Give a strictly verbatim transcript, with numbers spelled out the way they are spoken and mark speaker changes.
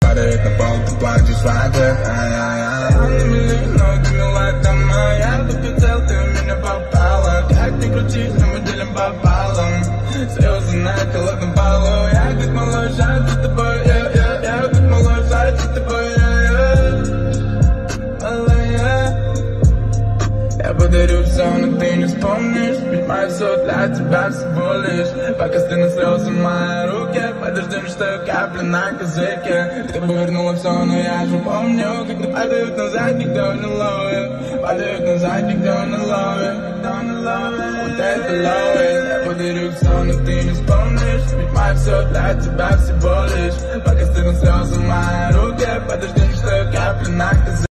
Speaker 1: падает на пол, ты плачешь в ответ. Ай-яй-яй.
Speaker 2: Я не милый, но ты мила, это моя. Тупо цел, ты в меня попала. Как ни крутись, но мы делим пополам. Слезы на холодном полу. Я как малыш, а ты с тобой, я, я, я как малыш, а ты с тобой, я, я. Я подарю все, но ты не вспомнишь. Ведь мое все для тебя всего лишь. Пока стынут слезы в моей руке, подожди, что капли на козырьке. Ты повернула все, но я же помню. Когда падают назад, никто не ловит. Падают назад, никто не ловит. Никто не ловит, вот это ловит. Я подарю все, но ты не вспомнишь. Ведь мое все для тебя всего лишь. Пока стынут слезы в моей руке, подожди, что капли на козырьке.